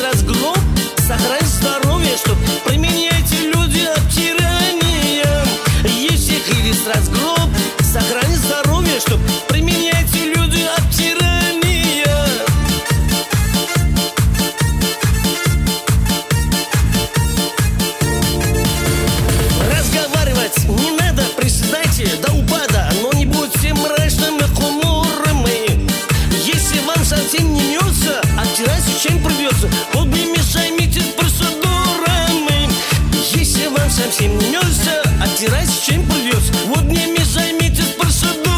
разгром, сохрань здоровье, чтоб применяйте люди обтирания. Если весь разгром, сохрань здоровье, чтоб применяйте люди обтирания. Разговаривать не надо, приседайте до упада, но не будьте мрачными, хмурыми. Если вам совсем не мнется, обтирайте, чем придется. Вот не мешайте с процедурами. Если вам совсем не мнется, обтирайте, чем придется. Вот не мешайте с процедурами.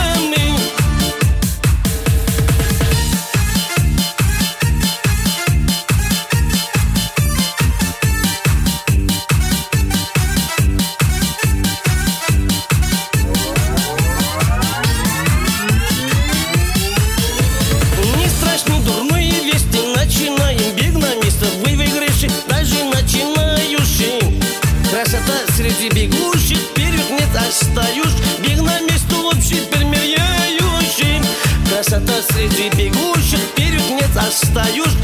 Не страшны дурные вести, начинаем бег на место. Вы выиграете, даже начинающий. Красота среди бегущих, вперед нет отстаешь. Бег на место общий перемеряющий. Красота среди бегущих, вперед нет отстаешь.